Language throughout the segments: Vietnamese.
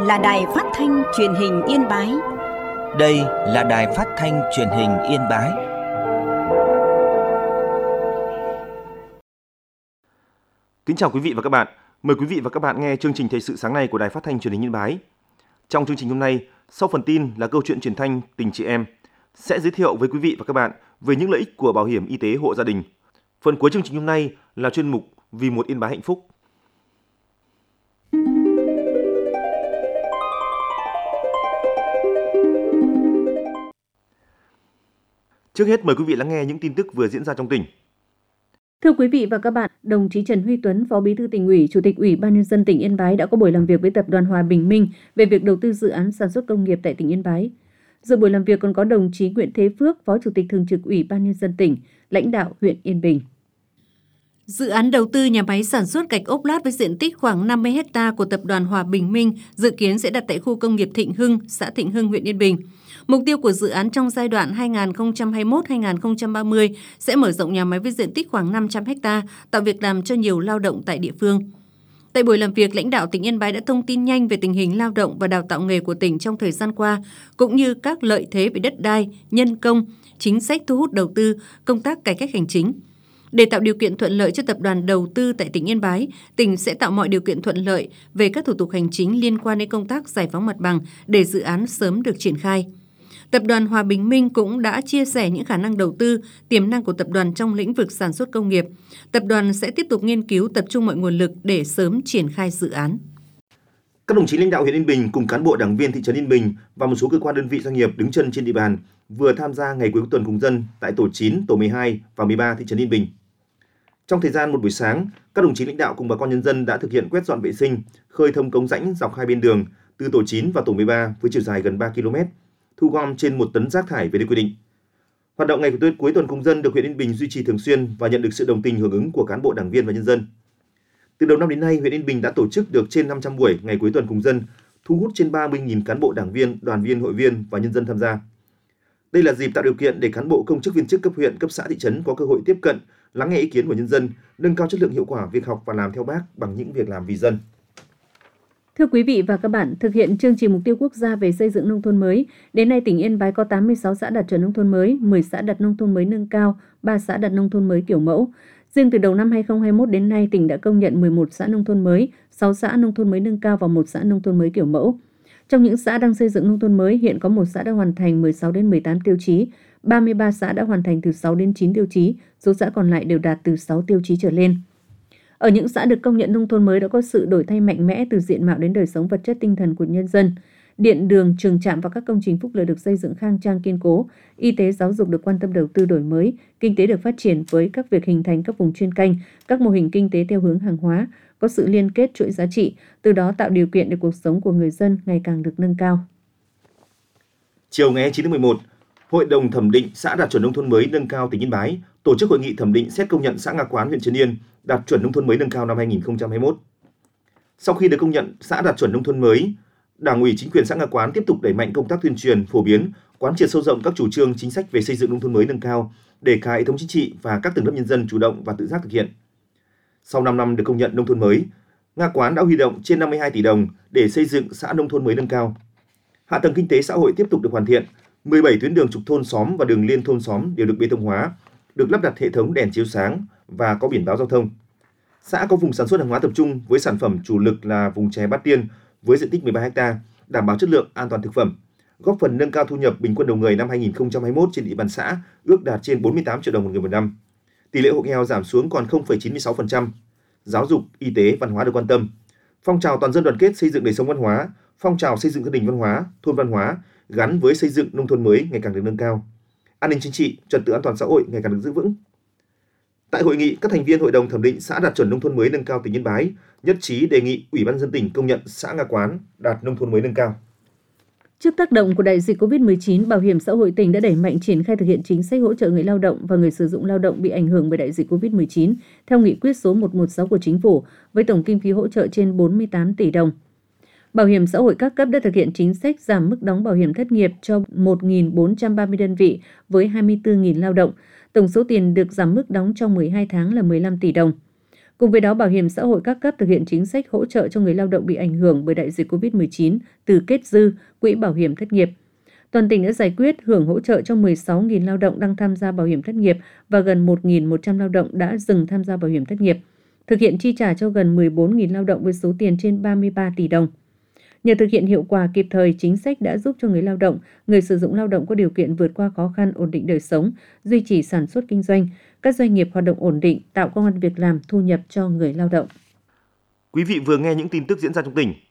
là Đài Phát thanh Truyền hình Yên Bái. Đây là Đài Phát thanh Truyền hình Yên Bái. Kính chào quý vị và các bạn. Mời quý vị và các bạn nghe chương trình thời sự sáng nay của Đài Phát thanh Truyền hình Yên Bái. Trong chương trình hôm nay, sau phần tin là câu chuyện truyền thanh Tình chị em, sẽ giới thiệu với quý vị và các bạn về những lợi ích của bảo hiểm y tế hộ gia đình. Phần cuối chương trình hôm nay là chuyên mục Vì một Yên Bái hạnh phúc. Trước hết mời quý vị lắng nghe những tin tức vừa diễn ra trong tỉnh. Thưa quý vị và các bạn, đồng chí Trần Huy Tuấn, Phó Bí thư Tỉnh ủy, Chủ tịch Ủy ban nhân dân tỉnh Yên Bái đã có buổi làm việc với Tập đoàn Hòa Bình Minh về việc đầu tư dự án sản xuất công nghiệp tại tỉnh Yên Bái. Dự buổi làm việc còn có đồng chí Nguyễn Thế Phước, Phó Chủ tịch Thường trực Ủy ban nhân dân tỉnh, lãnh đạo huyện Yên Bình. Dự án đầu tư nhà máy sản xuất gạch ốp lát với diện tích khoảng 50 ha của Tập đoàn Hòa Bình Minh dự kiến sẽ đặt tại khu công nghiệp Thịnh Hưng, xã Thịnh Hưng, huyện Yên Bình. Mục tiêu của dự án trong giai đoạn 2021-2030 sẽ mở rộng nhà máy với diện tích khoảng 500 ha, tạo việc làm cho nhiều lao động tại địa phương. Tại buổi làm việc, lãnh đạo tỉnh Yên Bái đã thông tin nhanh về tình hình lao động và đào tạo nghề của tỉnh trong thời gian qua, cũng như các lợi thế về đất đai, nhân công, chính sách thu hút đầu tư, công tác cải cách hành chính. Để tạo điều kiện thuận lợi cho tập đoàn đầu tư tại tỉnh Yên Bái, tỉnh sẽ tạo mọi điều kiện thuận lợi về các thủ tục hành chính liên quan đến công tác giải phóng mặt bằng để dự án sớm được triển khai. Tập đoàn Hòa Bình Minh cũng đã chia sẻ những khả năng đầu tư, tiềm năng của tập đoàn trong lĩnh vực sản xuất công nghiệp. Tập đoàn sẽ tiếp tục nghiên cứu, tập trung mọi nguồn lực để sớm triển khai dự án. Các đồng chí lãnh đạo huyện Yên Bình cùng cán bộ đảng viên thị trấn Yên Bình và một số cơ quan đơn vị doanh nghiệp đứng chân trên địa bàn vừa tham gia ngày cuối tuần cùng dân tại tổ 9, tổ 12 và 13 thị trấn Yên Bình. Trong thời gian một buổi sáng, các đồng chí lãnh đạo cùng bà con nhân dân đã thực hiện quét dọn vệ sinh, khơi thông cống rãnh dọc hai bên đường từ tổ 9 và tổ 13 với chiều dài gần 3 km, thu gom trên 1 tấn rác thải về nơi quy định. Hoạt động ngày cuối tuần cùng dân được huyện Yên Bình duy trì thường xuyên và nhận được sự đồng tình hưởng ứng của cán bộ đảng viên và nhân dân. Từ đầu năm đến nay, huyện Yên Bình đã tổ chức được trên 500 buổi ngày cuối tuần cùng dân, thu hút trên 30.000 cán bộ đảng viên, đoàn viên, hội viên và nhân dân tham gia. Đây là dịp tạo điều kiện để cán bộ công chức viên chức cấp huyện, cấp xã, thị trấn có cơ hội tiếp cận, lắng nghe ý kiến của nhân dân, nâng cao chất lượng hiệu quả việc học và làm theo Bác bằng những việc làm vì dân. Thưa quý vị và các bạn, thực hiện chương trình mục tiêu quốc gia về xây dựng nông thôn mới, đến nay tỉnh Yên Bái có 86 xã đạt chuẩn nông thôn mới, 10 xã đạt nông thôn mới nâng cao, 3 xã đạt nông thôn mới kiểu mẫu. Riêng từ đầu năm 2021 đến nay, tỉnh đã công nhận 11 xã nông thôn mới, 6 xã nông thôn mới nâng cao và 1 xã nông thôn mới kiểu mẫu. Trong những xã đang xây dựng nông thôn mới, hiện có 1 xã đã hoàn thành 16 đến 18 tiêu chí, 33 xã đã hoàn thành từ 6 đến 9 tiêu chí, số xã còn lại đều đạt từ 6 tiêu chí trở lên. Ở những xã được công nhận nông thôn mới đã có sự đổi thay mạnh mẽ từ diện mạo đến đời sống vật chất tinh thần của nhân dân. Điện, đường, trường trạm và các công trình phúc lợi được xây dựng khang trang kiên cố, y tế, giáo dục được quan tâm đầu tư đổi mới, kinh tế được phát triển với các việc hình thành các vùng chuyên canh, các mô hình kinh tế theo hướng hàng hóa, có sự liên kết chuỗi giá trị, từ đó tạo điều kiện để cuộc sống của người dân ngày càng được nâng cao. Chiều ngày 9 tháng 11, Hội đồng thẩm định xã đạt chuẩn nông thôn mới nâng cao tỉnh Yên Bái tổ chức hội nghị thẩm định xét công nhận xã Nga Quán, huyện Trấn Yên đạt chuẩn nông thôn mới nâng cao năm 2021. Sau khi được công nhận xã đạt chuẩn nông thôn mới, Đảng ủy chính quyền xã Nga Quán tiếp tục đẩy mạnh công tác tuyên truyền, phổ biến, quán triệt sâu rộng các chủ trương chính sách về xây dựng nông thôn mới nâng cao để cả hệ thống chính trị và các tầng lớp nhân dân chủ động và tự giác thực hiện. Sau 5 năm được công nhận nông thôn mới, Nga Quán đã huy động trên 52 tỷ đồng để xây dựng xã nông thôn mới nâng cao. Hạ tầng kinh tế xã hội tiếp tục được hoàn thiện, 17 tuyến đường trục thôn xóm và đường liên thôn xóm đều được bê tông hóa, được lắp đặt hệ thống đèn chiếu sáng và có biển báo giao thông. Xã có vùng sản xuất hàng hóa tập trung với sản phẩm chủ lực là vùng chè Bát Tiên với diện tích 13 ha, đảm bảo chất lượng, an toàn thực phẩm, góp phần nâng cao thu nhập bình quân đầu người năm 2021 trên địa bàn xã ước đạt trên 48 triệu đồng một người một năm. Tỷ lệ hộ nghèo giảm xuống còn 0,96%. Giáo dục, y tế, văn hóa được quan tâm. Phong trào toàn dân đoàn kết xây dựng đời sống văn hóa, phong trào xây dựng gia đình văn hóa, thôn văn hóa gắn với xây dựng nông thôn mới ngày càng được nâng cao. An ninh chính trị, trật tự an toàn xã hội ngày càng được giữ vững. Tại hội nghị, các thành viên Hội đồng thẩm định xã đạt chuẩn nông thôn mới nâng cao tỉnh Yên Bái nhất trí đề nghị Ủy ban nhân dân tỉnh công nhận xã Nga Quán đạt nông thôn mới nâng cao. Trước tác động của đại dịch COVID-19, Bảo hiểm xã hội tỉnh đã đẩy mạnh triển khai thực hiện chính sách hỗ trợ người lao động và người sử dụng lao động bị ảnh hưởng bởi đại dịch COVID-19 theo nghị quyết số 116 của Chính phủ với tổng kinh phí hỗ trợ trên 48 tỷ đồng. Bảo hiểm xã hội các cấp đã thực hiện chính sách giảm mức đóng bảo hiểm thất nghiệp cho 1.430 đơn vị với 24.000 lao động. Tổng số tiền được giảm mức đóng trong 12 tháng là 15 tỷ đồng. Cùng với đó, Bảo hiểm xã hội các cấp thực hiện chính sách hỗ trợ cho người lao động bị ảnh hưởng bởi đại dịch COVID-19 từ kết dư quỹ bảo hiểm thất nghiệp. Toàn tỉnh đã giải quyết hưởng hỗ trợ cho 16.000 lao động đang tham gia bảo hiểm thất nghiệp và gần 1.100 lao động đã dừng tham gia bảo hiểm thất nghiệp, thực hiện chi trả cho gần 14.000 lao động với số tiền trên 33 tỷ đồng. Nhờ thực hiện hiệu quả kịp thời, chính sách đã giúp cho người lao động, người sử dụng lao động có điều kiện vượt qua khó khăn, ổn định đời sống, duy trì sản xuất kinh doanh, các doanh nghiệp hoạt động ổn định, tạo công ăn việc làm, thu nhập cho người lao động. Quý vị vừa nghe những tin tức diễn ra trong tỉnh.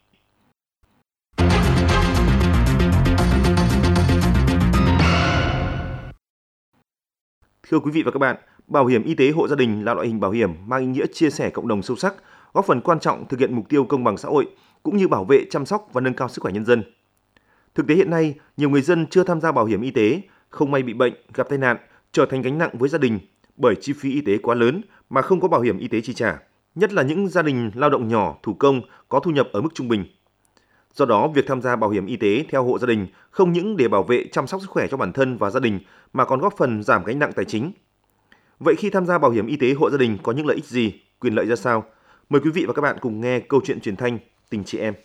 Thưa quý vị và các bạn, bảo hiểm y tế hộ gia đình là loại hình bảo hiểm mang ý nghĩa chia sẻ cộng đồng sâu sắc, góp phần quan trọng thực hiện mục tiêu công bằng xã hội, cũng như bảo vệ, chăm sóc và nâng cao sức khỏe nhân dân. Thực tế hiện nay, nhiều người dân chưa tham gia bảo hiểm y tế, không may bị bệnh, gặp tai nạn, trở thành gánh nặng với gia đình bởi chi phí y tế quá lớn mà không có bảo hiểm y tế chi trả, nhất là những gia đình lao động nhỏ, thủ công, có thu nhập ở mức trung bình. Do đó, việc tham gia bảo hiểm y tế theo hộ gia đình không những để bảo vệ, chăm sóc sức khỏe cho bản thân và gia đình mà còn góp phần giảm gánh nặng tài chính. Vậy khi tham gia bảo hiểm y tế hộ gia đình có những lợi ích gì, quyền lợi ra sao? Mời quý vị và các bạn cùng nghe câu chuyện truyền thanh Tình chị em.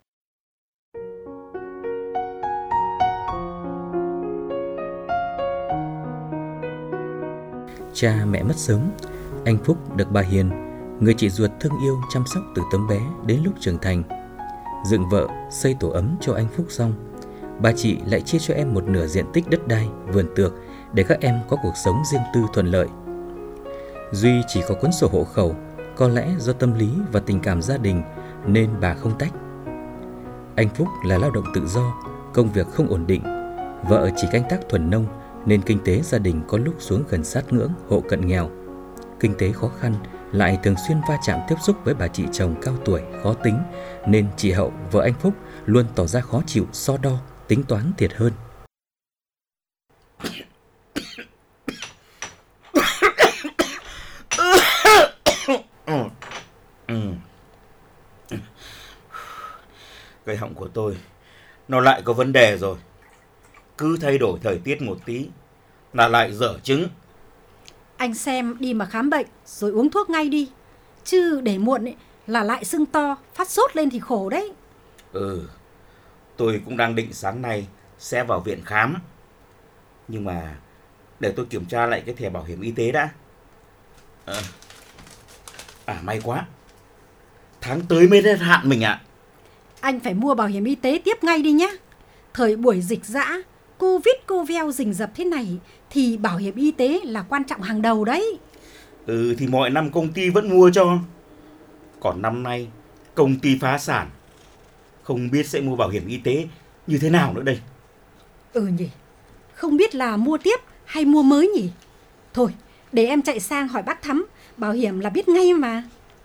Cha mẹ mất sớm, anh Phúc được bà Hiền, người chị ruột thương yêu chăm sóc từ tấm bé đến lúc trưởng thành. Dựng vợ, xây tổ ấm cho anh Phúc xong, bà chị lại chia cho em một nửa diện tích đất đai, vườn tược để các em có cuộc sống riêng tư thuận lợi. Duy chỉ có cuốn sổ hộ khẩu, có lẽ do tâm lý và tình cảm gia đình nên bà không tách. Anh Phúc là lao động tự do, công việc không ổn định, vợ chỉ canh tác thuần nông nên kinh tế gia đình có lúc xuống gần sát ngưỡng hộ cận nghèo. Kinh tế khó khăn, lại thường xuyên va chạm tiếp xúc với bà chị chồng cao tuổi, khó tính, nên chị Hậu, vợ anh Phúc, luôn tỏ ra khó chịu, so đo, tính toán thiệt hơn. Cái họng của tôi nó lại có vấn đề rồi. Cứ thay đổi thời tiết một tí là lại dở chứng. Anh xem đi mà khám bệnh rồi uống thuốc ngay đi. Chứ để muộn ấy, là lại sưng to, phát sốt lên thì khổ đấy. Tôi cũng đang định sáng nay sẽ vào viện khám. Nhưng mà để tôi kiểm tra lại cái thẻ bảo hiểm y tế đã. May quá, tháng tới mới hết hạn mình ạ. Anh phải mua bảo hiểm y tế tiếp ngay đi nhé. Thời buổi dịch dã, Covid cô veo rình rập thế này thì bảo hiểm y tế là quan trọng hàng đầu đấy. Thì mọi năm công ty vẫn mua cho. Còn năm nay công ty phá sản, không biết sẽ mua bảo hiểm y tế như thế nào nữa đây. Nhỉ, không biết là mua tiếp hay mua mới nhỉ. Thôi, để em chạy sang hỏi bác Thắm, bảo hiểm là biết ngay mà.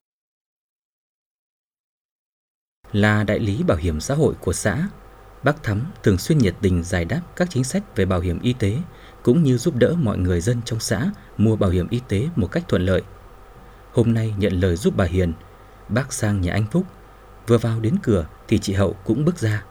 Là đại lý bảo hiểm xã hội của xã, bác Thắm thường xuyên nhiệt tình giải đáp các chính sách về bảo hiểm y tế, cũng như giúp đỡ mọi người dân trong xã mua bảo hiểm y tế một cách thuận lợi. Hôm nay nhận lời giúp bà Hiền, bác sang nhà anh Phúc. Vừa vào đến cửa thì chị Hậu cũng bước ra.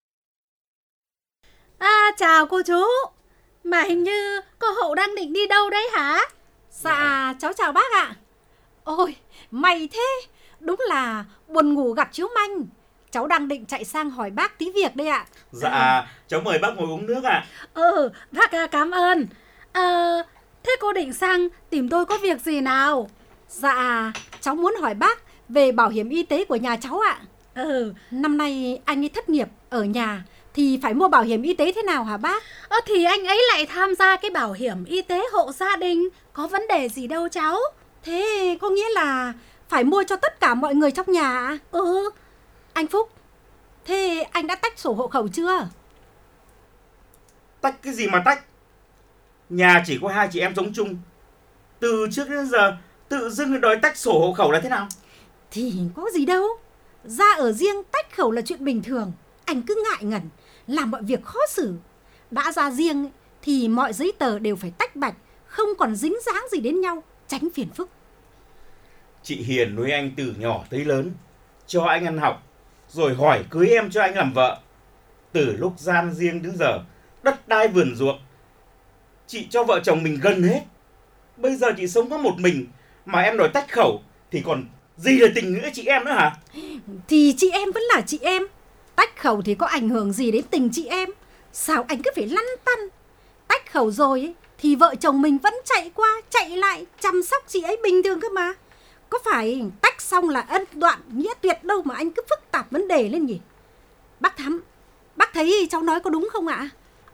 Chào cô chú. Mà hình như cô Hậu đang định đi đâu đấy hả? Dạ, cháu chào bác ạ. Ôi, may thế. Đúng là buồn ngủ gặp chiếu manh. Cháu đang định chạy sang hỏi bác tí việc đây ạ. Dạ, cháu mời bác ngồi uống nước ạ. Bác cảm ơn. Thế cô định sang tìm tôi có việc gì nào? Dạ, cháu muốn hỏi bác về bảo hiểm y tế của nhà cháu ạ. Năm nay anh ấy thất nghiệp ở nhà thì phải mua bảo hiểm y tế thế nào hả bác? Thì anh ấy lại tham gia cái bảo hiểm y tế hộ gia đình, có vấn đề gì đâu cháu. Thế có nghĩa là phải mua cho tất cả mọi người trong nhà ạ? Anh Phúc, thế anh đã tách sổ hộ khẩu chưa? Tách cái gì mà tách? Nhà chỉ có 2 chị em sống chung. Từ trước đến giờ tự dưng đòi tách sổ hộ khẩu là thế nào? Thì có gì đâu. Ra ở riêng tách khẩu là chuyện bình thường. Anh cứ ngại ngần, làm mọi việc khó xử. Đã ra riêng thì mọi giấy tờ đều phải tách bạch, không còn dính dáng gì đến nhau, tránh phiền phức. Chị Hiền nuôi anh từ nhỏ tới lớn, cho anh ăn học, rồi hỏi cưới em cho anh làm vợ. Từ lúc gian riêng đến giờ, đất đai vườn ruộng, chị cho vợ chồng mình gần hết. Bây giờ chị sống có một mình mà em đòi tách khẩu thì còn gì là tình nghĩa chị em nữa hả? Thì chị em vẫn là chị em. Tách khẩu thì có ảnh hưởng gì đến tình chị em? Sao anh cứ phải lăn tăn? Tách khẩu rồi ấy, thì vợ chồng mình vẫn chạy qua chạy lại chăm sóc chị ấy bình thường cơ mà. Có phải tách xong là ân đoạn nghĩa tuyệt đâu mà anh cứ phức tạp vấn đề lên nhỉ? Bác Thắm, bác thấy cháu nói có đúng không ạ?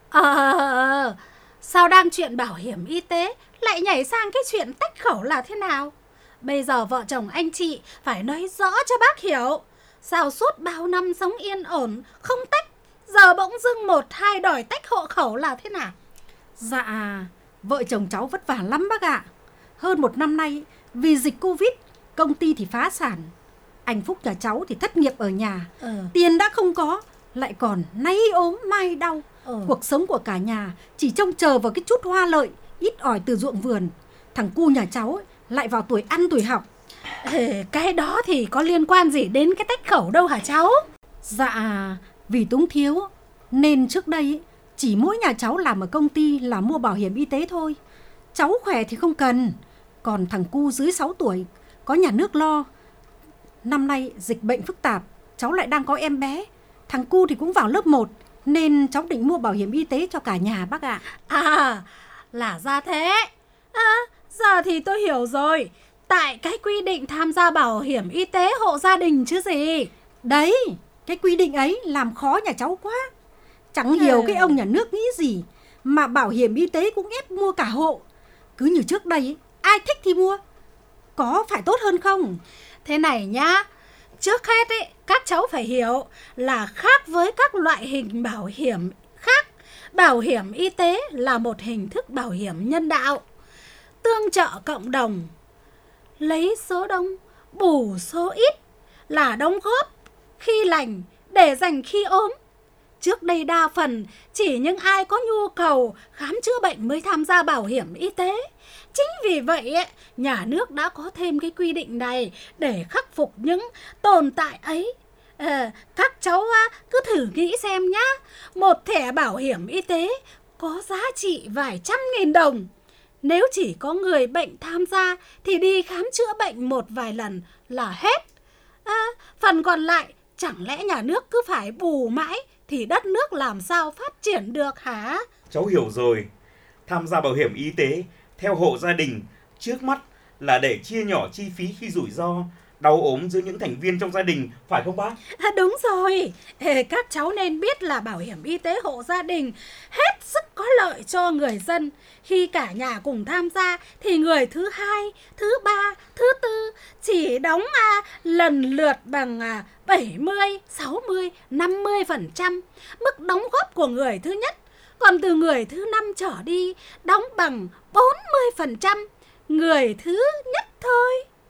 Sao đang chuyện bảo hiểm y tế lại nhảy sang cái chuyện tách khẩu là thế nào? Bây giờ vợ chồng anh chị phải nói rõ cho bác hiểu. Sao suốt bao năm sống yên ổn không tách, giờ bỗng dưng 1-2 đòi tách hộ khẩu là thế nào? Dạ, vợ chồng cháu vất vả lắm bác ạ. Hơn 1 năm nay vì dịch Covid, công ty thì phá sản. Anh Phúc nhà cháu thì thất nghiệp ở nhà. Tiền đã không có, lại còn nay ốm mai đau. Cuộc sống của cả nhà chỉ trông chờ vào cái chút hoa lợi ít ỏi từ ruộng vườn. Thằng cu nhà cháu ấy, lại vào tuổi ăn tuổi học. Cái đó thì có liên quan gì đến cái tách khẩu đâu hả cháu? Dạ, vì túng thiếu nên trước đây ấy, chỉ mỗi nhà cháu làm ở công ty là mua bảo hiểm y tế thôi. Cháu khỏe thì không cần. Còn thằng cu dưới 6 tuổi có nhà nước lo. Năm nay dịch bệnh phức tạp, cháu lại đang có em bé. Thằng cu thì cũng vào lớp 1, nên cháu định mua bảo hiểm y tế cho cả nhà bác ạ. Là ra thế. Giờ thì tôi hiểu rồi. Tại cái quy định tham gia bảo hiểm y tế hộ gia đình chứ gì. Đấy, cái quy định ấy làm khó nhà cháu quá. Chẳng hiểu cái ông nhà nước nghĩ gì mà bảo hiểm y tế cũng ép mua cả hộ. Cứ như trước đây ấy, ai thích thì mua. Có phải tốt hơn không? Thế này nhá, trước hết ấy, các cháu phải hiểu là khác với các loại hình bảo hiểm khác. Bảo hiểm y tế là một hình thức bảo hiểm nhân đạo, tương trợ cộng đồng, lấy số đông, bù số ít, là đóng góp khi lành để dành khi ốm. Trước đây đa phần chỉ những ai có nhu cầu khám chữa bệnh mới tham gia bảo hiểm y tế. Chính vì vậy, nhà nước đã có thêm cái quy định này để khắc phục những tồn tại ấy. Các cháu cứ thử nghĩ xem nhá. Một thẻ bảo hiểm y tế có giá trị vài trăm nghìn đồng. Nếu chỉ có người bệnh tham gia thì đi khám chữa bệnh một vài lần là hết. Phần còn lại chẳng lẽ nhà nước cứ phải bù mãi thì đất nước làm sao phát triển được hả? Cháu hiểu rồi. Tham gia bảo hiểm y tế theo hộ gia đình trước mắt là để chia nhỏ chi phí khi rủi ro, đau ốm giữa những thành viên trong gia đình, phải không bác? Đúng rồi. Các cháu nên biết là bảo hiểm y tế hộ gia đình hết sức có lợi cho người dân. Khi cả nhà cùng tham gia thì người thứ 2, thứ 3, thứ 4 chỉ đóng lần lượt bằng 70, 60, 50% mức đóng góp của người thứ nhất. Còn từ người thứ 5 trở đi đóng bằng 40% người thứ nhất thôi.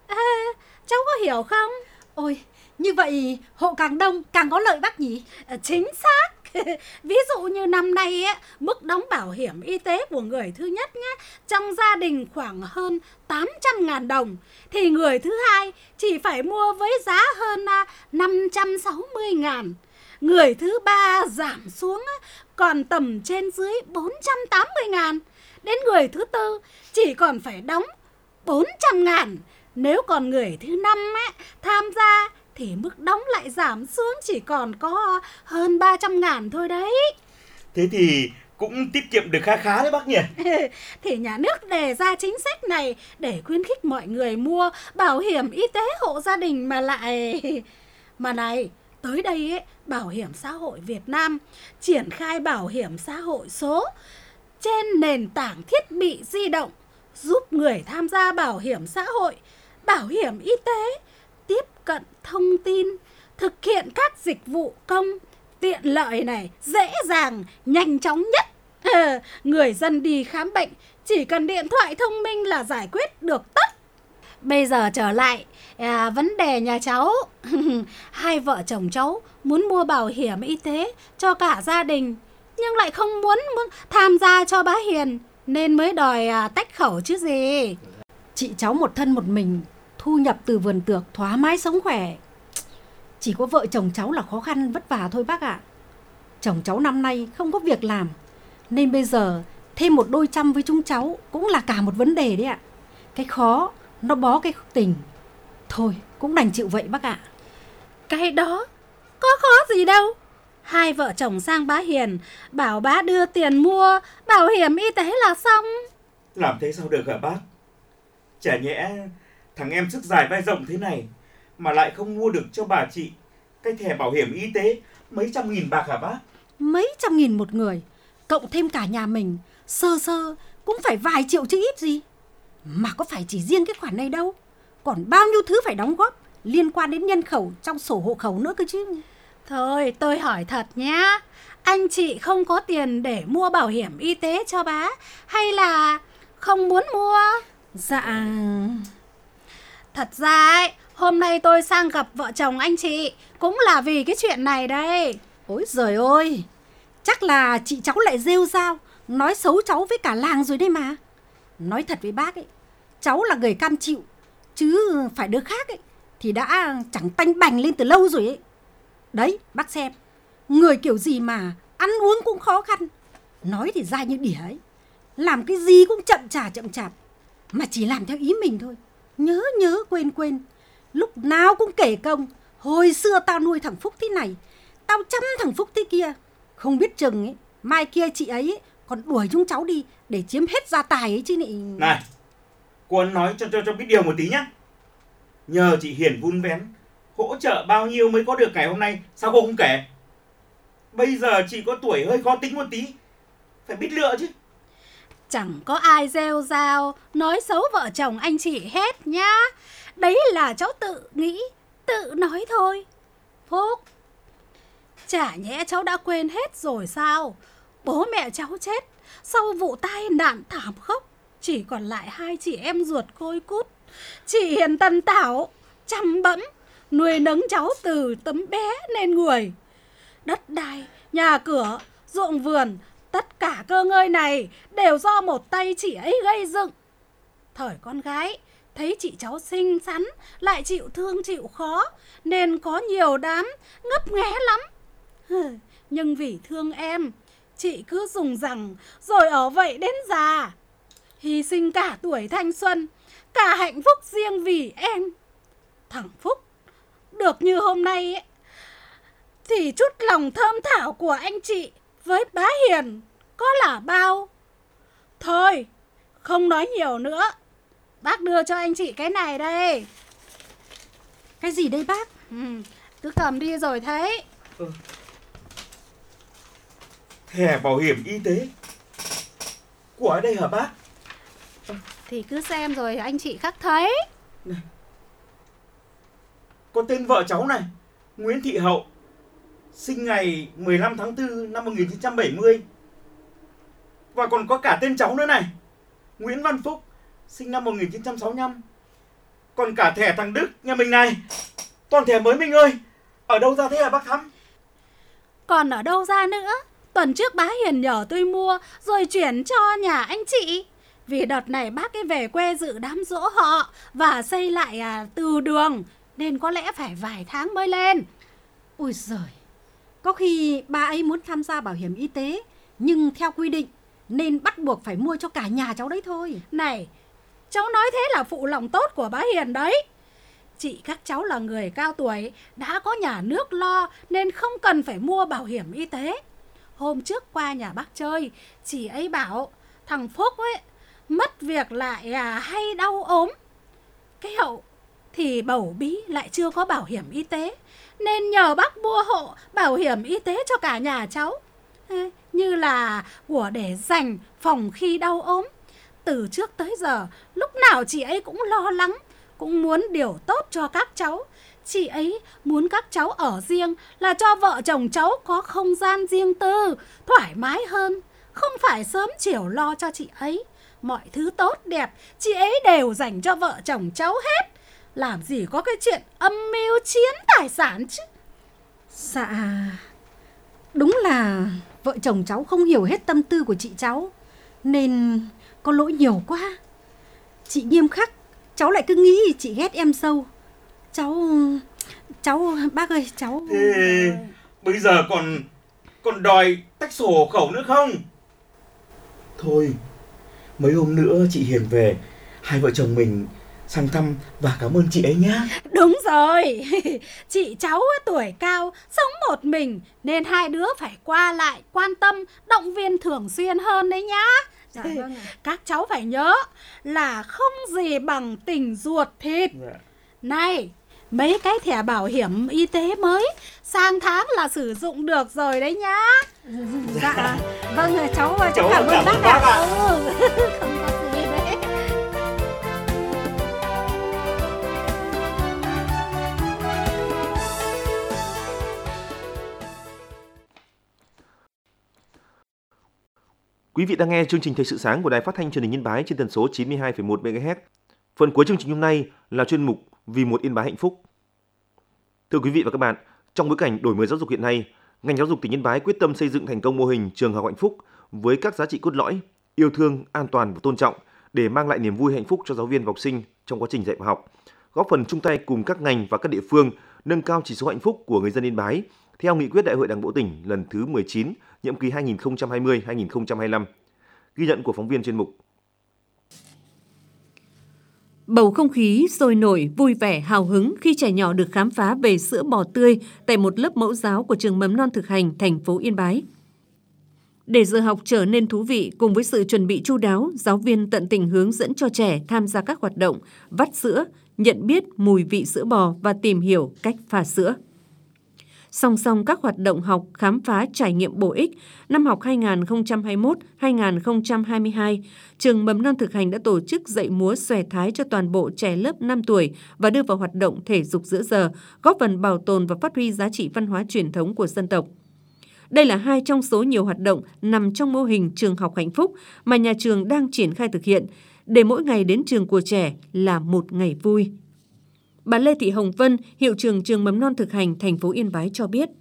Cháu có hiểu không? Ôi, như vậy hộ càng đông càng có lợi bác nhỉ? Chính xác. Ví dụ như năm nay mức đóng bảo hiểm y tế của người thứ nhất nhé, trong gia đình khoảng hơn 800.000 đồng thì người thứ hai chỉ phải mua với giá hơn 560.000. Người thứ ba giảm xuống còn tầm trên dưới 480.000. Đến người thứ tư chỉ còn phải đóng 400.000. Nếu còn người thứ 5 tham gia thì mức đóng lại giảm xuống chỉ còn có hơn 300.000 thôi đấy. Thế thì cũng tiết kiệm được khá khá đấy bác nhỉ? Thì nhà nước đề ra chính sách này để khuyến khích mọi người mua bảo hiểm y tế hộ gia đình mà lại... Mà này, tới đây Bảo hiểm xã hội Việt Nam triển khai bảo hiểm xã hội số trên nền tảng thiết bị di động, giúp người tham gia bảo hiểm xã hội, bảo hiểm y tế tiếp cận thông tin, thực hiện các dịch vụ công tiện lợi này, dễ dàng, nhanh chóng nhất. Người dân đi khám bệnh chỉ cần điện thoại thông minh là giải quyết được tất. Bây giờ trở lại vấn đề nhà cháu. Hai vợ chồng cháu muốn mua bảo hiểm y tế cho cả gia đình, nhưng lại không muốn tham gia cho bá Hiền, nên mới đòi tách khẩu chứ gì. Chị cháu một thân một mình, thu nhập từ vườn tược, thoải mái sống khỏe. Chỉ có vợ chồng cháu là khó khăn vất vả thôi bác ạ. Chồng cháu năm nay không có việc làm, nên bây giờ thêm một đôi chăm với chúng cháu cũng là cả một vấn đề đấy ạ. Cái khó nó bó cái tình. Thôi, cũng đành chịu vậy bác ạ. Cái đó có khó gì đâu. Hai vợ chồng sang bá Hiền, bảo bá đưa tiền mua bảo hiểm y tế là xong. Làm thế sao được hả bác? Chả nhẽ thằng em sức dài vai rộng thế này mà lại không mua được cho bà chị cái thẻ bảo hiểm y tế mấy trăm nghìn bạc hả bác? Mấy trăm nghìn một người, cộng thêm cả nhà mình, sơ sơ cũng phải vài triệu chứ ít gì. Mà có phải chỉ riêng cái khoản này đâu, còn bao nhiêu thứ phải đóng góp liên quan đến nhân khẩu trong sổ hộ khẩu nữa cơ chứ. Thôi tôi hỏi thật nhá, anh chị không có tiền để mua bảo hiểm y tế cho bá hay là không muốn mua? Dạ... Thật ra ấy, hôm nay tôi sang gặp vợ chồng anh chị cũng là vì cái chuyện này đây. Ôi giời ơi, chắc là chị cháu lại rêu rao nói xấu cháu với cả làng rồi đấy mà. Nói thật với bác ấy, cháu là người cam chịu, chứ phải đứa khác ấy thì đã chẳng tanh bành lên từ lâu rồi ấy. Đấy, bác xem, người kiểu gì mà ăn uống cũng khó khăn, nói thì dai như đỉa ấy, làm cái gì cũng chậm chạp, mà chỉ làm theo ý mình thôi. Nhớ quên, lúc nào cũng kể công. Hồi xưa tao nuôi thằng Phúc thế này, tao chăm thằng Phúc thế kia, không biết chừng ấy, mai kia chị ấy còn đuổi chúng cháu đi để chiếm hết gia tài ấy chứ nị. Này, cô Ân nói cho biết điều một tí nhá. Nhờ chị Hiền vun vén, hỗ trợ bao nhiêu mới có được ngày hôm nay, sao cô không kể? Bây giờ chị có tuổi hơi khó tính một tí, phải biết lựa chứ. Chẳng có ai rêu rao nói xấu vợ chồng anh chị hết nhá. Đấy là cháu tự nghĩ, tự nói thôi. Phúc, chả nhẽ cháu đã quên hết rồi sao? Bố mẹ cháu chết sau vụ tai nạn thảm khốc, chỉ còn lại hai chị em ruột côi cút. Chị Hiền tần tảo, chăm bẵm, nuôi nấng cháu từ tấm bé nên người. Đất đai, nhà cửa, ruộng vườn, tất cả cơ ngơi này đều do một tay chị ấy gây dựng. Thời con gái, thấy chị cháu xinh xắn, lại chịu thương chịu khó, nên có nhiều đám ngấp nghé lắm. Nhưng vì thương em, chị cứ dùng rằng rồi ở vậy đến già, hy sinh cả tuổi thanh xuân, cả hạnh phúc riêng vì em. Thằng Phúc được như hôm nay ấy, thì chút lòng thơm thảo của anh chị với bá Hiền có là bao. Thôi, không nói nhiều nữa, bác đưa cho anh chị cái này đây. Cái gì đây bác? Cứ cầm đi rồi thấy. Thẻ bảo hiểm y tế của ở đây hả bác? Thì cứ xem rồi anh chị khắc thấy. Này, có tên vợ cháu này, Nguyễn Thị Hậu, sinh ngày 15 tháng 4 năm 1970. Và còn có cả tên cháu nữa này, Nguyễn Văn Phúc, sinh năm 1965. Còn cả thẻ thằng Đức nhà mình này, toàn thẻ mới mình ơi. Ở đâu ra thế hả bác Thắm? Còn ở đâu ra nữa? Tuần trước bá Hiền nhờ tôi mua rồi chuyển cho nhà anh chị. Vì đợt này bác ấy về quê dự đám giỗ họ và xây lại từ đường, nên có lẽ phải vài tháng mới lên. Ôi giời, có khi bà ấy muốn tham gia bảo hiểm y tế, nhưng theo quy định nên bắt buộc phải mua cho cả nhà cháu đấy thôi. Này, cháu nói thế là phụ lòng tốt của bá Hiền đấy. Chị các cháu là người cao tuổi, đã có nhà nước lo nên không cần phải mua bảo hiểm y tế. Hôm trước qua nhà bác chơi, chị ấy bảo thằng Phúc ấy mất việc lại hay đau ốm. Cái Hậu thì bầu bí lại chưa có bảo hiểm y tế, nên nhờ bác mua hộ bảo hiểm y tế cho cả nhà cháu, như là của để dành phòng khi đau ốm. Từ trước tới giờ, lúc nào chị ấy cũng lo lắng, cũng muốn điều tốt cho các cháu. Chị ấy muốn các cháu ở riêng là cho vợ chồng cháu có không gian riêng tư, thoải mái hơn, không phải sớm chiều lo cho chị ấy. Mọi thứ tốt đẹp chị ấy đều dành cho vợ chồng cháu hết. Làm gì có cái chuyện âm mưu chiếm tài sản chứ. Dạ, đúng là vợ chồng cháu không hiểu hết tâm tư của chị cháu, nên có lỗi nhiều quá. Chị nghiêm khắc, cháu lại cứ nghĩ chị ghét em sâu. Cháu, bác ơi, cháu... Thế bây giờ còn đòi tách sổ hộ khẩu nữa không? Thôi, mấy hôm nữa chị Hiền về, hai vợ chồng mình sang thăm và cảm ơn chị ấy nhé. Đúng rồi, chị cháu tuổi cao, sống một mình nên hai đứa phải qua lại, quan tâm, động viên thường xuyên hơn đấy nhá. Dạ vâng ạ. Các cháu phải nhớ là không gì bằng tình ruột thịt. Này, mấy cái thẻ bảo hiểm y tế mới sang tháng là sử dụng được rồi đấy nhá. Dạ, vâng, cháu cảm ơn bác ạ. Không có gì đấy. Quý vị đang nghe chương trình Thời sự sáng của Đài Phát thanh Truyền hình Yên Bái trên tần số 92,1 MHz. Phần cuối chương trình hôm nay là chuyên mục Vì một Yên Bái hạnh phúc. Thưa quý vị và các bạn, trong bối cảnh đổi mới giáo dục hiện nay, ngành giáo dục tỉnh Yên Bái quyết tâm xây dựng thành công mô hình trường học hạnh phúc với các giá trị cốt lõi, yêu thương, an toàn và tôn trọng để mang lại niềm vui hạnh phúc cho giáo viên và học sinh trong quá trình dạy và học, góp phần chung tay cùng các ngành và các địa phương nâng cao chỉ số hạnh phúc của người dân Yên Bái theo nghị quyết Đại hội Đảng bộ tỉnh lần thứ 19, nhiệm kỳ 2020-2025. Ghi nhận của phóng viên chuyên mục. Bầu không khí sôi nổi, vui vẻ, hào hứng khi trẻ nhỏ được khám phá về sữa bò tươi tại một lớp mẫu giáo của trường mầm non thực hành thành phố Yên Bái. Để giờ học trở nên thú vị, cùng với sự chuẩn bị chu đáo, giáo viên tận tình hướng dẫn cho trẻ tham gia các hoạt động vắt sữa, nhận biết mùi vị sữa bò và tìm hiểu cách pha sữa. Song song các hoạt động học, khám phá, trải nghiệm bổ ích, năm học 2021-2022, trường mầm non thực hành đã tổ chức dạy múa xòe thái cho toàn bộ trẻ lớp 5 tuổi và đưa vào hoạt động thể dục giữa giờ, góp phần bảo tồn và phát huy giá trị văn hóa truyền thống của dân tộc. Đây là hai trong số nhiều hoạt động nằm trong mô hình trường học hạnh phúc mà nhà trường đang triển khai thực hiện, để mỗi ngày đến trường của trẻ là một ngày vui. Bà Lê Thị Hồng Vân, hiệu trưởng trường mầm non thực hành thành phố Yên Bái cho biết.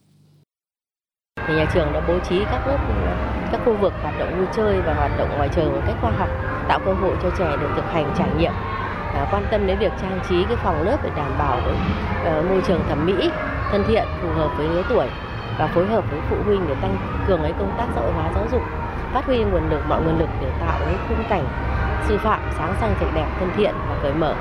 Nhà trường đã bố trí các khu vực hoạt động vui chơi và hoạt động ngoài trời một cách khoa học, tạo cơ hội cho trẻ được thực hành trải nghiệm, quan tâm đến việc trang trí cái phòng lớp để đảm bảo môi trường thẩm mỹ, thân thiện, phù hợp với lứa tuổi và phối hợp với phụ huynh để tăng cường công tác xã hội hóa giáo dục, phát huy mọi nguồn lực để tạo cái khung cảnh sư phạm sáng xanh, sạch đẹp, thân thiện và cởi mở.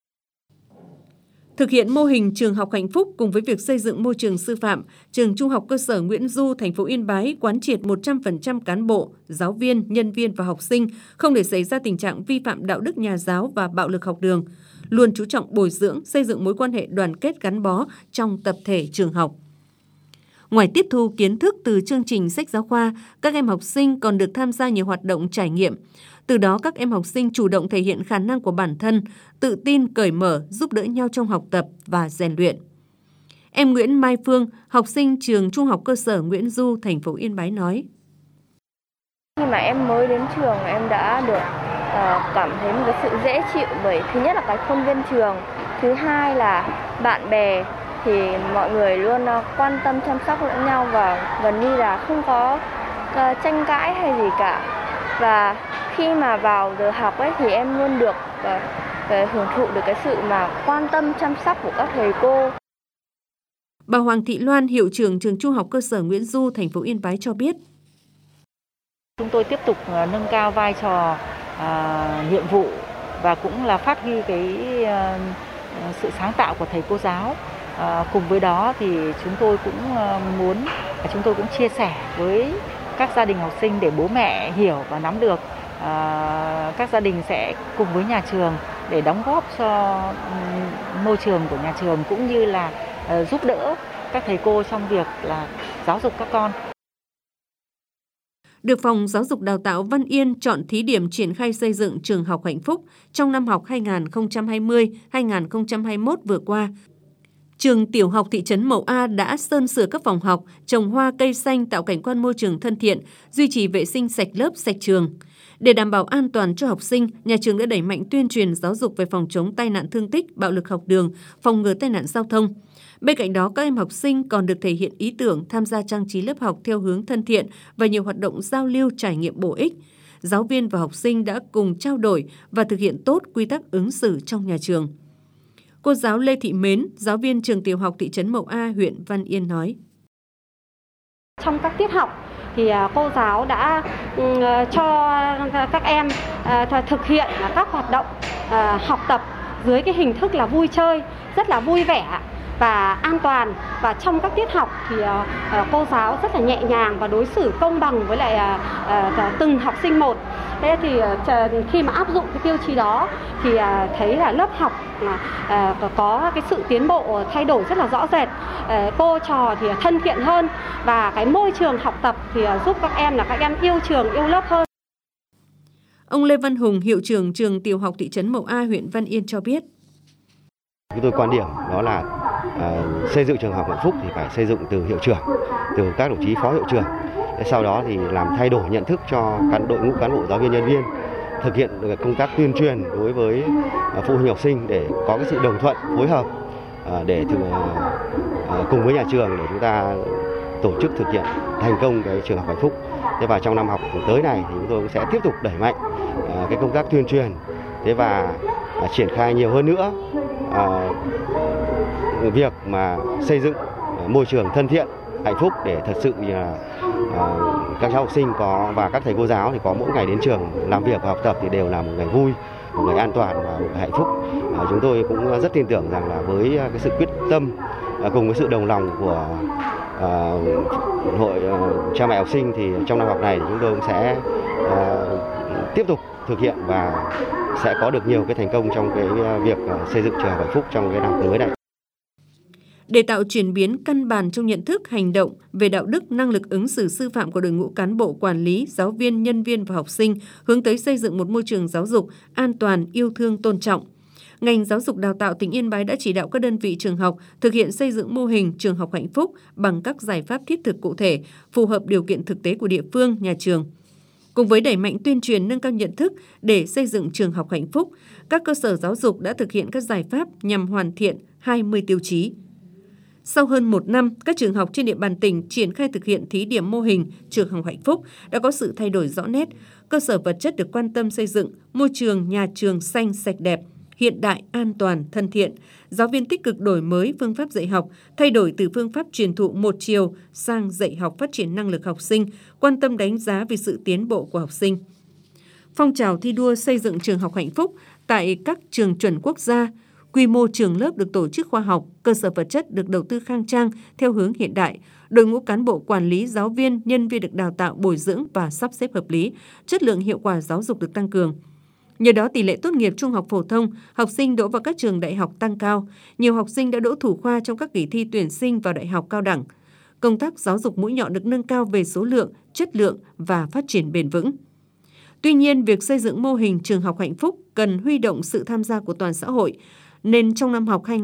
Thực hiện mô hình trường học hạnh phúc cùng với việc xây dựng môi trường sư phạm, trường Trung học cơ sở Nguyễn Du, thành phố Yên Bái quán triệt 100% cán bộ, giáo viên, nhân viên và học sinh không để xảy ra tình trạng vi phạm đạo đức nhà giáo và bạo lực học đường, luôn chú trọng bồi dưỡng, xây dựng mối quan hệ đoàn kết gắn bó trong tập thể trường học. Ngoài tiếp thu kiến thức từ chương trình sách giáo khoa, các em học sinh còn được tham gia nhiều hoạt động trải nghiệm. Từ đó các em học sinh chủ động thể hiện khả năng của bản thân, tự tin, cởi mở, giúp đỡ nhau trong học tập và rèn luyện. Em Nguyễn Mai Phương, học sinh trường Trung học cơ sở Nguyễn Du, thành phố Yên Bái nói. Khi mà em mới đến trường, em đã được cảm thấy một cái sự dễ chịu bởi thứ nhất là cái khuôn viên trường, thứ hai là bạn bè thì mọi người luôn quan tâm chăm sóc lẫn nhau và gần như là không có tranh cãi hay gì cả. Và khi mà vào giờ học ấy thì em luôn được hưởng thụ được cái sự mà quan tâm chăm sóc của các thầy cô. Bà Hoàng Thị Loan, hiệu trưởng trường Trung học cơ sở Nguyễn Du, thành phố Yên Bái cho biết. Chúng tôi tiếp tục nâng cao vai trò nhiệm vụ và cũng là phát huy cái sự sáng tạo của thầy cô giáo. Cùng với đó thì chúng tôi cũng chia sẻ với các gia đình học sinh để bố mẹ hiểu và nắm được. Các gia đình sẽ cùng với nhà trường để đóng góp cho môi trường của nhà trường cũng như là giúp đỡ các thầy cô trong việc là giáo dục các con. Được Phòng Giáo dục Đào tạo Văn Yên chọn thí điểm triển khai xây dựng trường học hạnh phúc trong năm học 2020-2021 vừa qua. Trường tiểu học thị trấn Mậu A đã sơn sửa các phòng học, trồng hoa cây xanh tạo cảnh quan môi trường thân thiện, duy trì vệ sinh sạch lớp, sạch trường. Để đảm bảo an toàn cho học sinh, nhà trường đã đẩy mạnh tuyên truyền giáo dục về phòng chống tai nạn thương tích, bạo lực học đường, phòng ngừa tai nạn giao thông. Bên cạnh đó, các em học sinh còn được thể hiện ý tưởng tham gia trang trí lớp học theo hướng thân thiện và nhiều hoạt động giao lưu trải nghiệm bổ ích. Giáo viên và học sinh đã cùng trao đổi và thực hiện tốt quy tắc ứng xử trong nhà trường. Cô giáo Lê Thị Mến, giáo viên trường tiểu học thị trấn Mậu A, huyện Văn Yên nói. Trong các tiết học thì cô giáo đã cho các em thực hiện các hoạt động học tập dưới cái hình thức là vui chơi, rất là vui vẻ và an toàn. Và trong các tiết học thì cô giáo rất là nhẹ nhàng và đối xử công bằng với lại từng học sinh một. Thế thì khi mà áp dụng cái tiêu chí đó thì thấy là lớp học có cái sự tiến bộ thay đổi rất là rõ rệt. Cô trò thì thân thiện hơn và cái môi trường học tập thì giúp các em yêu trường, yêu lớp hơn. Ông Lê Văn Hùng, hiệu trưởng trường tiểu học thị trấn Mậu A, huyện Văn Yên cho biết. Chúng tôi quan điểm đó là xây dựng trường học hạnh phúc thì phải xây dựng từ hiệu trưởng, từ các đồng chí phó hiệu trưởng. Sau đó thì làm thay đổi nhận thức cho đội ngũ cán bộ giáo viên nhân viên, thực hiện công tác tuyên truyền đối với phụ huynh học sinh để có cái sự đồng thuận phối hợp để cùng với nhà trường để chúng ta tổ chức thực hiện thành công cái trường học hạnh phúc. Thế và trong năm học tới này thì chúng tôi cũng sẽ tiếp tục đẩy mạnh cái công tác tuyên truyền và triển khai nhiều hơn nữa việc mà xây dựng môi trường thân thiện, hạnh phúc để thật sự là các cháu học sinh và các thầy cô giáo thì có mỗi ngày đến trường làm việc và học tập thì đều là một ngày vui, một ngày an toàn và một ngày hạnh phúc. Chúng tôi cũng rất tin tưởng rằng là với cái sự quyết tâm cùng với sự đồng lòng của hội cha mẹ học sinh thì trong năm học này thì chúng tôi cũng sẽ tiếp tục thực hiện và sẽ có được nhiều cái thành công trong cái việc xây dựng trường học hạnh phúc trong cái năm mới này. Để tạo chuyển biến căn bản trong nhận thức, hành động về đạo đức, năng lực ứng xử sư phạm của đội ngũ cán bộ, quản lý, giáo viên, nhân viên và học sinh, hướng tới xây dựng một môi trường giáo dục an toàn, yêu thương, tôn trọng. Ngành giáo dục đào tạo tỉnh Yên Bái đã chỉ đạo các đơn vị trường học thực hiện xây dựng mô hình trường học hạnh phúc bằng các giải pháp thiết thực cụ thể, phù hợp điều kiện thực tế của địa phương, nhà trường. Cùng với đẩy mạnh tuyên truyền nâng cao nhận thức để xây dựng trường học hạnh phúc, các cơ sở giáo dục đã thực hiện các giải pháp nhằm hoàn thiện 20 tiêu chí. Sau hơn 1 năm, các trường học trên địa bàn tỉnh triển khai thực hiện thí điểm mô hình trường học hạnh phúc đã có sự thay đổi rõ nét. Cơ sở vật chất được quan tâm xây dựng, môi trường nhà trường xanh sạch đẹp, hiện đại, an toàn, thân thiện. Giáo viên tích cực đổi mới phương pháp dạy học, thay đổi từ phương pháp truyền thụ một chiều sang dạy học phát triển năng lực học sinh, quan tâm đánh giá về sự tiến bộ của học sinh. Phong trào thi đua xây dựng trường học hạnh phúc tại các trường chuẩn quốc gia, quy mô trường lớp được tổ chức khoa học, cơ sở vật chất được đầu tư khang trang theo hướng hiện đại, đội ngũ cán bộ quản lý, giáo viên, nhân viên được đào tạo, bồi dưỡng và sắp xếp hợp lý, chất lượng hiệu quả giáo dục được tăng cường. Nhờ đó, tỷ lệ tốt nghiệp trung học phổ thông, học sinh đỗ vào các trường đại học tăng cao, nhiều học sinh đã đỗ thủ khoa trong các kỳ thi tuyển sinh vào đại học cao đẳng. Công tác giáo dục mũi nhọn được nâng cao về số lượng, chất lượng và phát triển bền vững. Tuy nhiên, việc xây dựng mô hình trường học hạnh phúc cần huy động sự tham gia của toàn xã hội, nên trong năm học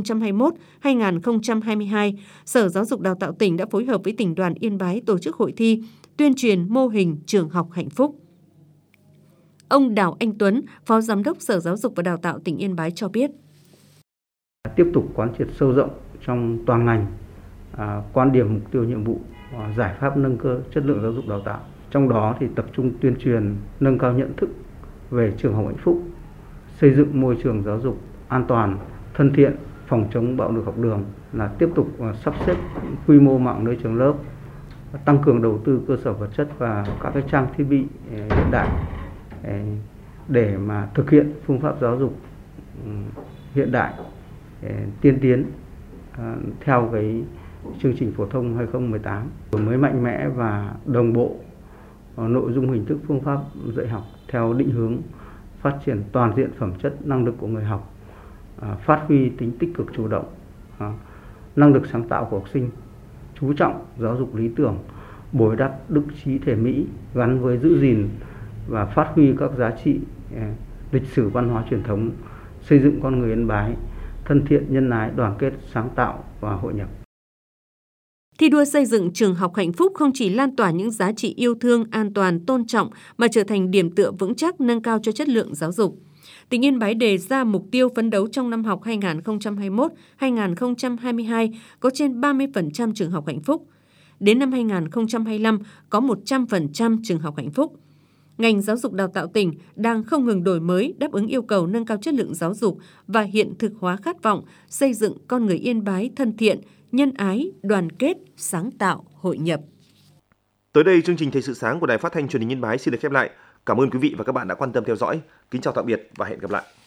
2021-2022, Sở Giáo dục Đào tạo tỉnh đã phối hợp với tỉnh đoàn Yên Bái tổ chức hội thi tuyên truyền mô hình trường học hạnh phúc. Ông Đào Anh Tuấn, Phó Giám đốc Sở Giáo dục và Đào tạo tỉnh Yên Bái cho biết. Tiếp tục quán triệt sâu rộng trong toàn ngành, quan điểm, mục tiêu, nhiệm vụ, giải pháp nâng cao chất lượng giáo dục đào tạo. Trong đó thì tập trung tuyên truyền nâng cao nhận thức về trường học hạnh phúc, xây dựng môi trường giáo dục an toàn, thân thiện, phòng chống bạo lực học đường, là tiếp tục sắp xếp quy mô mạng lưới trường lớp, tăng cường đầu tư cơ sở vật chất và các cái trang thiết bị hiện đại để mà thực hiện phương pháp giáo dục hiện đại tiên tiến theo cái chương trình phổ thông 2018, mới mạnh mẽ và đồng bộ nội dung, hình thức, phương pháp dạy học theo định hướng phát triển toàn diện phẩm chất, năng lực của người học, phát huy tính tích cực, chủ động, năng lực sáng tạo của học sinh, chú trọng giáo dục lý tưởng, bồi đắp đức trí thể mỹ gắn với giữ gìn và phát huy các giá trị lịch sử văn hóa truyền thống, xây dựng con người Yên Bái thân thiện, nhân ái, đoàn kết, sáng tạo và hội nhập. Thi đua xây dựng trường học hạnh phúc không chỉ lan tỏa những giá trị yêu thương, an toàn, tôn trọng mà trở thành điểm tựa vững chắc nâng cao cho chất lượng giáo dục. Tỉnh Yên Bái đề ra mục tiêu phấn đấu trong năm học 2021-2022 có trên 30% trường học hạnh phúc. Đến năm 2025 có 100% trường học hạnh phúc. Ngành giáo dục đào tạo tỉnh đang không ngừng đổi mới, đáp ứng yêu cầu nâng cao chất lượng giáo dục và hiện thực hóa khát vọng xây dựng con người Yên Bái thân thiện, nhân ái, đoàn kết, sáng tạo, hội nhập. Tới đây, chương trình Thời sự sáng của Đài Phát thanh Truyền hình Yên Bái xin được khép lại. Cảm ơn quý vị và các bạn đã quan tâm theo dõi. Kính chào tạm biệt và hẹn gặp lại.